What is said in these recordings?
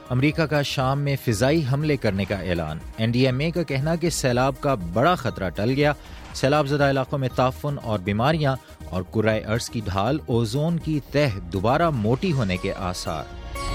امریکہ کا شام میں فضائی حملے کرنے کا اعلان، این ڈی ایم اے کا کہنا کہ سیلاب کا بڑا خطرہ ٹل گیا، سیلاب زدہ علاقوں میں تعفن اور بیماریاں اور کرۂ ارض کی ڈھال، اوزون کی تہ دوبارہ موٹی ہونے کے آثار۔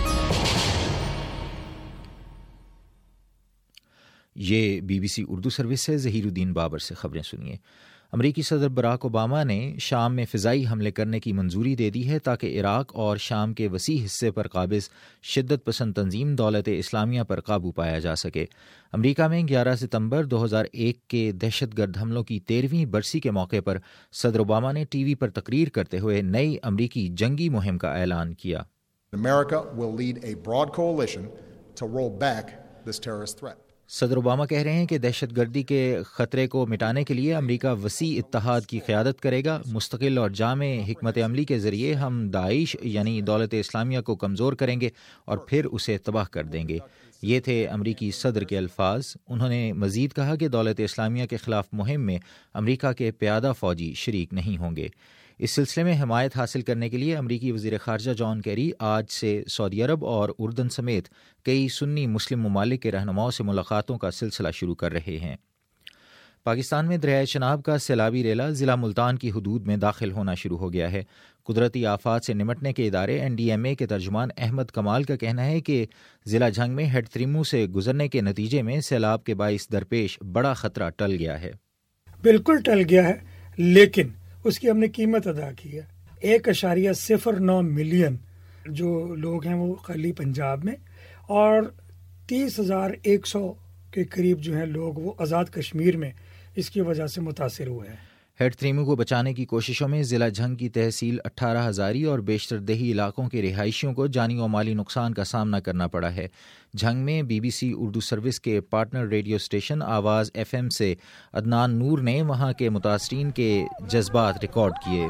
یہ B B C Urdu service سے ظہیر الدین بابر سے خبریں سنیے۔ امریکی صدر براک اوباما نے شام میں فضائی حملے کرنے کی منظوری دے دی ہے تاکہ عراق اور شام کے وسیع حصے پر قابض شدت پسند تنظیم دولت اسلامیہ پر قابو پایا جا سکے۔ امریکہ میں 11 ستمبر 2001 کے دہشت گرد حملوں کی 13ویں برسی کے موقع پر صدر اوباما نے ٹی وی پر تقریر کرتے ہوئے نئی امریکی جنگی مہم کا اعلان کیا۔ America will lead a broad coalition to roll back this terrorist threat. صدر اوباما کہہ رہے ہیں کہ دہشت گردی کے خطرے کو مٹانے کے لیے امریکہ وسیع اتحاد کی قیادت کرے گا۔ مستقل اور جامع حکمت عملی کے ذریعے ہم داعش یعنی دولت اسلامیہ کو کمزور کریں گے اور پھر اسے تباہ کر دیں گے۔ یہ تھے امریکی صدر کے الفاظ۔ انہوں نے مزید کہا کہ دولت اسلامیہ کے خلاف مہم میں امریکہ کے پیادہ فوجی شریک نہیں ہوں گے۔ اس سلسلے میں حمایت حاصل کرنے کے لیے امریکی وزیر خارجہ جان کیری آج سے سعودی عرب اور اردن سمیت کئی سنی مسلم ممالک کے رہنماؤں سے ملاقاتوں کا سلسلہ شروع کر رہے ہیں۔ پاکستان میں دریائے چناب کا سیلابی ریلا ضلع ملتان کی حدود میں داخل ہونا شروع ہو گیا ہے۔ قدرتی آفات سے نمٹنے کے ادارے این ڈی ایم اے کے ترجمان احمد کمال کا کہنا ہے کہ ضلع جھنگ میں ہیڈ تریمو سے گزرنے کے نتیجے میں سیلاب کے باعث درپیش بڑا خطرہ ٹل گیا ہے۔ بالکل ٹل گیا ہے، لیکن اس کی ہم نے قیمت ادا کی ہے۔ 1.09 ملین جو لوگ ہیں وہ خالی پنجاب میں، اور 30,100 کے قریب جو ہیں لوگ وہ آزاد کشمیر میں اس کی وجہ سے متاثر ہوئے ہیں۔ ہیڈ تریمو کو بچانے کی کوششوں میں ضلع جھنگ کی تحصیل 18 ہزاری اور بیشتر دیہی علاقوں کے رہائشیوں کو جانی و مالی نقصان کا سامنا کرنا پڑا ہے۔ جھنگ میں B B C Urdu service کے partner radio station Awaz F M سے عدنان نور نے وہاں کے متاثرین کے جذبات ریکارڈ کیے۔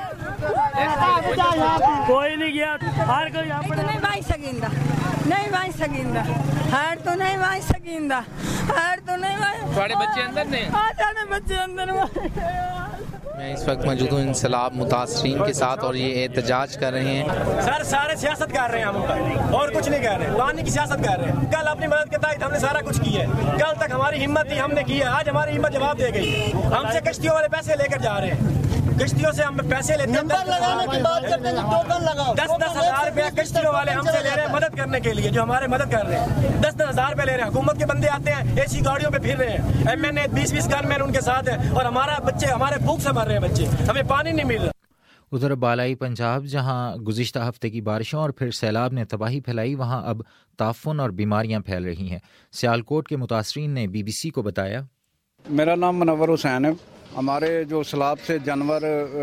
کوئی نہیں گیا، ہر کوئی نہیں بھائی سکیندا، نہیں بھائی سکیندا، ہر تو نہیں بھائی سکیندا، ہر تو نہیں بھائی۔ تھوڑے بچے اندر نے؟ ہاں سارے بچے اندر۔ میں اس وقت موجود ہوں ان سیلاب متاثرین کے ساتھ اور یہ احتجاج کر رہے ہیں۔ سر سارے سیاست کر رہے ہیں ہم اور کچھ نہیں کر رہے، پانی کی سیاست کر رہے ہیں۔ کل اپنی مدد کے تحت ہم نے سارا کچھ کیا ہے، کل تک ہماری ہمت تھی ہم نے کی ہے، آج ہماری ہمت جواب دے گئی ہے۔ ہم سے کشتیوں والے پیسے لے کر جا رہے ہیں، کشتیوں سے ہم پیسے لیتے ہیں، 10,000 روپیہ کشتیوں والے ہم سے لے رہے ہیں مدد کرنے کے لیے، جو ہمارے مدد کر رہے ہیں 10,000 روپیہ لے رہے ہیں۔ حکومت کے بندے آتے ہیں اے سی گاڑیوں پہ پھر رہے ہیں، ایم این اے 20 گن مین ان کے ساتھ ہیں، اور ہمارا بچے ہمارے بھوک سے مر رہے ہیں، بچے ہمیں پانی نہیں مل رہا۔ ادھر بالائی پنجاب جہاں گزشتہ ہفتے کی بارشوں اور پھر سیلاب نے تباہی پھیلائی، وہاں اب تعفن اور بیماریاں پھیل رہی ہیں۔ سیالکوٹ کے متاثرین نے بی بی سی کو بتایا۔ میرا نام منور حسین ہے۔ ہمارے جو سیلاب سے جانور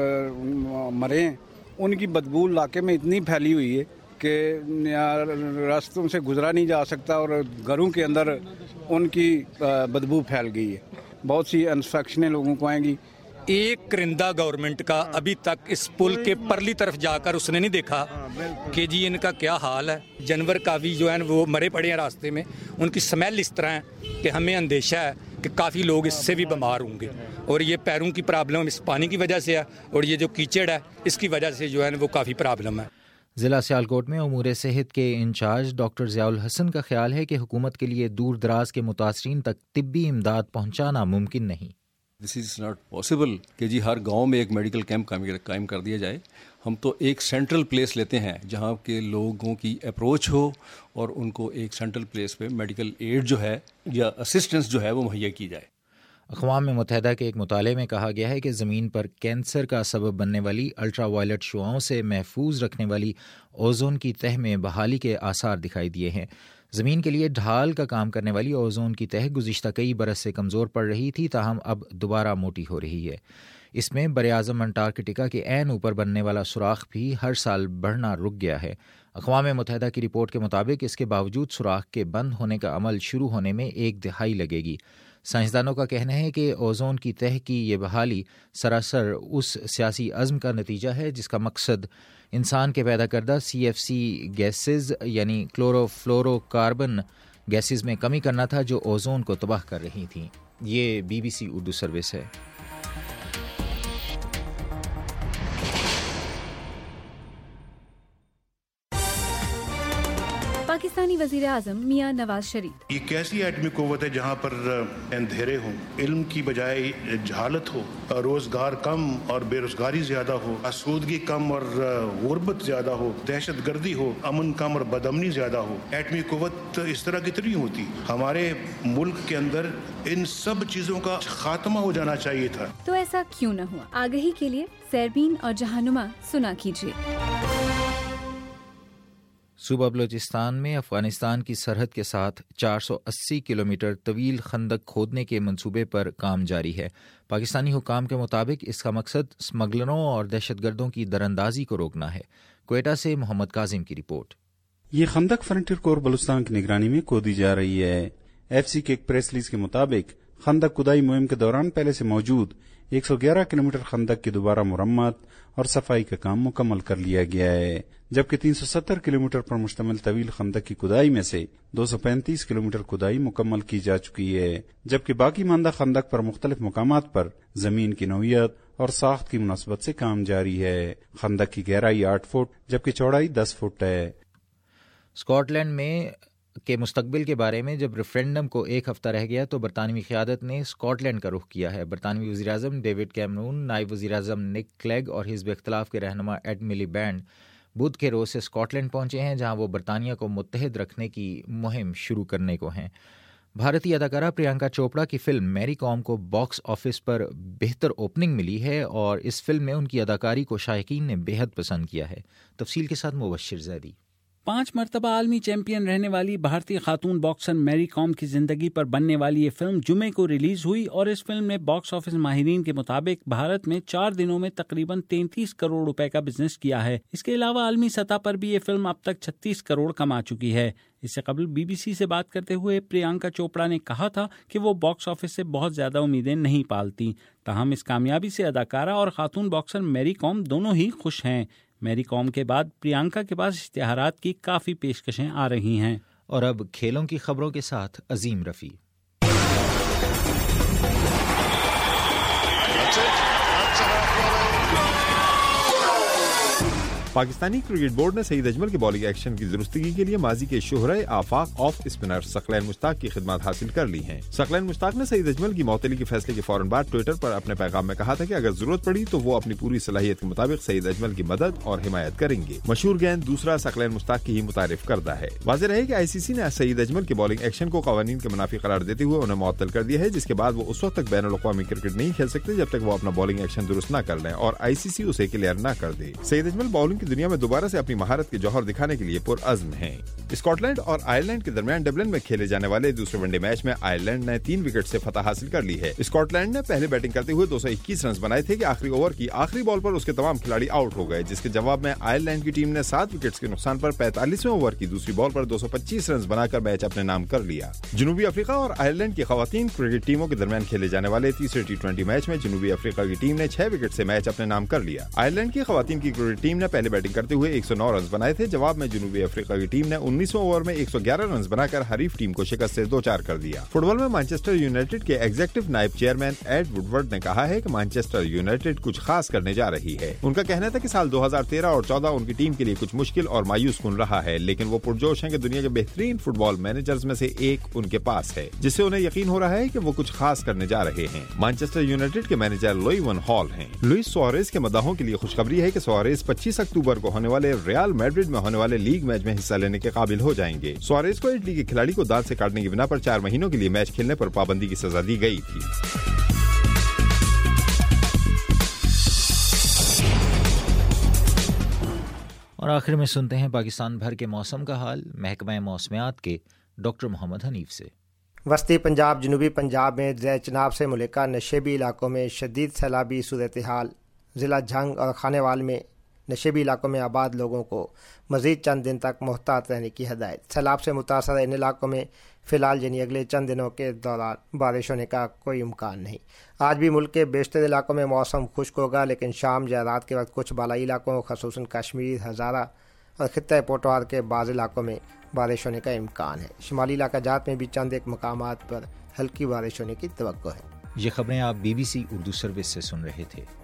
مرے ہیں ان کی بدبو علاقے میں اتنی پھیلی ہوئی ہے کہ راستوں سے گزرا نہیں جا سکتا، اور گھروں کے اندر ان کی بدبو پھیل گئی ہے۔ بہت سی انفیکشنیں لوگوں کو آئیں گی۔ ایک کرندہ گورنمنٹ کا ابھی تک اس پل کے پرلی طرف جا کر اس نے نہیں دیکھا کہ جی ان کا کیا حال ہے۔ جانور کافی جو ہیں وہ مرے پڑے ہیں راستے میں، ان کی سمیل اس طرح ہے کہ ہمیں اندیشہ ہے کہ کافی لوگ اس سے بھی بیمار ہوں گے، اور یہ پیروں کی پرابلم اس پانی کی وجہ سے ہے، اور یہ جو کیچڑ ہے اس کی وجہ سے جو ہے وہ کافی پرابلم ہے۔ ضلع سیالکوٹ میں امور صحت کے انچارج ڈاکٹر ضیاء الحسن کا خیال ہے کہ حکومت کے لیے دور دراز کے متاثرین تک طبی امداد پہنچانا ممکن نہیں۔ دس از ناٹ پاسبل کہ جی ہر گاؤں میں ایک میڈیکل کیمپ قائم کر دیا جائے۔ ہم تو ایک سینٹرل پلیس لیتے ہیں جہاں کے لوگوں کی اپروچ ہو اور ان کو ایک سینٹرل پلیس پہ میڈیکل ایڈ جو ہے یا اسسٹنس جو ہے وہ مہیا کی جائے۔ اقوام متحدہ کے ایک مطالعے میں کہا گیا ہے کہ زمین پر کینسر کا سبب بننے والی الٹرا وائلٹ شعاؤں سے محفوظ رکھنے والی اوزون کی تہ میں بحالی کے آثار دکھائی دیے ہیں۔ زمین کے لیے ڈھال کا کام کرنے والی اوزون کی تہ گزشتہ کئی برس سے کمزور پڑ رہی تھی، تاہم اب دوبارہ موٹی ہو رہی ہے۔ اس میں براعظم انٹارکٹیکا کے عین اوپر بننے والا سوراخ بھی ہر سال بڑھنا رک گیا ہے۔ اقوام متحدہ کی رپورٹ کے مطابق اس کے باوجود سوراخ کے بند ہونے کا عمل شروع ہونے میں 1 دہائی لگے گی۔ سائنسدانوں کا کہنا ہے کہ اوزون کی تہ کی یہ بحالی سراسر اس سیاسی عزم کا نتیجہ ہے جس کا مقصد انسان کے پیدا کردہ CFC گیسز یعنی کلورو فلورو کاربن گیسز میں کمی کرنا تھا جو اوزون کو تباہ کر رہی تھیں۔ یہ BBC اردو سروس ہے۔ پاکستانی وزیر اعظم میاں نواز شریف. یہ کیسی ایٹمی قوت ہے جہاں پر اندھیرے ہوں، علم کی بجائے جہالت ہو، روزگار کم اور بے روزگاری زیادہ ہو، آسودگی کم اور غربت زیادہ ہو، دہشت گردی ہو، امن کم اور بدامنی زیادہ ہو. ایٹمی قوت اس طرح کتنی ہوتی؟ ہمارے ملک کے اندر ان سب چیزوں کا خاتمہ ہو جانا چاہیے تھا. تو ایسا کیوں نہ ہوا؟ آگہی کے لیے سیربین اور جہانما سنا کیجیے. صوبہ بلوچستان میں افغانستان کی سرحد کے ساتھ 480 کلومیٹر طویل خندق کھودنے کے منصوبے پر کام جاری ہے. پاکستانی حکام کے مطابق اس کا مقصد اسمگلروں اور دہشت گردوں کی دراندازی کو روکنا ہے. کوئٹہ سے محمد کاظم کی رپورٹ. یہ خندق فرنٹیر کور بلوچستان کی نگرانی میں کھودی جا رہی ہے. ایف سی کے ایک پریس ریلیز کے مطابق خندق کھدائی مہم کے دوران پہلے سے موجود 111 کلومیٹر خندق کی دوبارہ مرمت اور صفائی کا کام مکمل کر لیا گیا ہے، جبکہ 370 کلومیٹر پر مشتمل طویل خندق کی کھدائی میں سے 235 کلومیٹر کھدائی مکمل کی جا چکی ہے، جبکہ باقی ماندہ خندق پر مختلف مقامات پر زمین کی نوعیت اور ساخت کی مناسبت سے کام جاری ہے. خندق کی گہرائی 8 فٹ جبکہ چوڑائی 10 فٹ ہے. اسکاٹ لینڈ میں کے مستقبل کے بارے میں جب ریفرینڈم کو ایک ہفتہ رہ گیا تو برطانوی قیادت نے اسکاٹ لینڈ کا رخ کیا ہے. برطانوی وزیراعظم ڈیوڈ کیمرون، نائب وزیراعظم نک کلیگ اور حزب اختلاف کے رہنما ایڈ ملیبینڈ بدھ کے روز سے اسکاٹ لینڈ پہنچے ہیں، جہاں وہ برطانیہ کو متحد رکھنے کی مہم شروع کرنے کو ہیں. بھارتی اداکارہ پریانکا چوپڑا کی فلم میری کام کو باکس آفس پر بہتر اوپننگ ملی ہے اور اس فلم میں ان کی اداکاری کو شائقین نے بے حد پسند کیا ہے. تفصیل کے ساتھ مبشر زیدی. 5 مرتبہ عالمی چیمپئن رہنے والی بھارتی خاتون باکسر میری کام کی زندگی پر بننے والی یہ فلم جمعے کو ریلیز ہوئی اور اس فلم نے باکس آفس ماہرین کے مطابق بھارت میں 4 دنوں میں تقریباً 33 کروڑ روپے کا بزنس کیا ہے. اس کے علاوہ عالمی سطح پر بھی یہ فلم اب تک 36 کروڑ کما چکی ہے. اس سے قبل بی بی سی سے بات کرتے ہوئے پریانکا چوپڑا نے کہا تھا کہ وہ باکس آفس سے بہت زیادہ امیدیں نہیں پالتی. تاہم اس کامیابی سے اداکارہ اور خاتون باکسر میری کام دونوں ہی خوش ہیں. میری کام کے بعد پریانکا کے پاس اشتہارات کی کافی پیشکشیں آ رہی ہیں. اور اب کھیلوں کی خبروں کے ساتھ عظیم رفیع. پاکستانی کرکٹ بورڈ نے سعید اجمل کے بالنگ ایکشن کی درستگی کے لیے ماضی کے شہرۂ آفاق آف اسپنر ثقلین مشتاق کی خدمات حاصل کر لی ہیں. ثقلین مشتاق نے سعید اجمل کی معطلی کے فیصلے کے فوراً بعد ٹوئٹر پر اپنے پیغام میں کہا تھا کہ اگر ضرورت پڑی تو وہ اپنی پوری صلاحیت کے مطابق سعید اجمل کی مدد اور حمایت کریں گے. مشہور گیند دوسرا ثقلین مشتاق کی ہی متعارف کردہ ہے. واضح رہے کہ آئی سی سی نے سعید اجمل کے بالنگ ایکشن کو قوانین کے منافی قرار دیتے ہوئے انہیں معطل کر دیا ہے، جس کے بعد وہ اس وقت تک بین الاقوامی کرکٹ نہیں کھیل سکتے جب تک وہ اپنا بالنگ ایکشن درست نہ کر لیں اور آئی سی سی اسے کلیئر نہ کر دے. سعید اجمل بالنگ کی دنیا میں دوبارہ سے اپنی مہارت کے جوہر دکھانے کے لیے پرعزم ہیں. اسکاٹ لینڈ اور آئرلینڈ کے درمیان ڈبلن میں کھیلے جانے والے دوسرے ون ڈے میچ میں آئرلینڈ نے 3 وکٹ سے فتح حاصل کر لی ہے. اسکاٹ لینڈ نے پہلے بیٹنگ کرتے ہوئے 221 رنز بنائے تھے کہ آخری اوور کی آخری بال پر اس کے تمام کھلاڑی آؤٹ ہو گئے، جس کے جواب میں آئرلینڈ کی ٹیم نے 7 وکٹس کے نقصان پر 45ویں اوور کی دوسری بال پر 225 رنز بنا کر میچ اپنے نام کر لیا. جنوبی افریقہ اور آئرلینڈ کی خواتین کرکٹ ٹیموں کے درمیان کھیلے جانے والے تیسرے T20 میچ میں جنوبی افریقہ کی ٹیم نے 6 وکٹ سے میچ اپنے نام کر لیا. آئرلینڈ کی خواتین کی کرکٹ ٹیم نے پہلے بیٹنگ کرتے ہوئے 109 رنز بنائے تھے، جواب میں جنوبی افریقہ کی ٹیم نے 19ویں اوور میں 111 رنز بنا کر حریف ٹیم کو شکست سے 2-4 کر دیا. فٹ بال میں مانچسٹر یونائیٹڈ کے ایگزیکٹو نائب چیئرمین ایڈ وڈورڈ نے کہا ہے کہ مانچسٹر یونائیٹڈ کچھ خاص کرنے جا رہی ہے. ان کا کہنا تھا کہ سال 2013 اور 14 ان کی ٹیم کے لیے کچھ مشکل اور مایوس کن رہا ہے، لیکن وہ پرجوش ہیں کہ دنیا کے بہترین فٹ بال مینیجرز میں سے ایک ان کے پاس ہے، جس سے انہیں یقین ہو رہا ہے کہ وہ کچھ خاص کرنے جا رہے ہیں. مانچسٹر یونائیٹڈ کے مینیجر لوئی ون ہال ہیں. لوئس سوارز کے مداحوں کے لیے خوشخبری ہے کہ سوارز 25 اکتوبر کو ہونے والے ریال میڈرڈ میں ہونے والے لیگ میچ میں حصہ لینے کے قابل ہو جائیں گے. سوارز کو اٹلی کے کھلاڑی کو دانت سے کاٹنے کی بنا پر 4 مہینوں کے لیے میچ کھیلنے پر پابندی کی سزا دی گئی تھی. اور آخر میں سنتے ہیں پاکستان بھر کے موسم کا حال محکمہ موسمیات کے ڈاکٹر محمد حنیف سے. وسطی پنجاب، جنوبی پنجاب میں زیر چناب سے ملکہ نشیبی علاقوں میں شدید سیلابی صورتحال. ضلع جھنگ اور خانیوال میں نشیبی علاقوں میں آباد لوگوں کو مزید چند دن تک محتاط رہنے کی ہدایت. سیلاب سے متاثرہ ان علاقوں میں فی الحال یعنی اگلے چند دنوں کے دوران بارش ہونے کا کوئی امکان نہیں. آج بھی ملک کے بیشتر علاقوں میں موسم خشک ہوگا، لیکن شام یا رات کے وقت کچھ بالائی علاقوں خصوصاً کشمیر، ہزارہ اور خطہ پوٹوار کے بعض علاقوں میں بارش ہونے کا امکان ہے. شمالی علاقہ جات میں بھی چند ایک مقامات پر ہلکی بارش ہونے کی توقع ہے. یہ خبریں آپ BBC اردو سروس سے سن رہے تھے.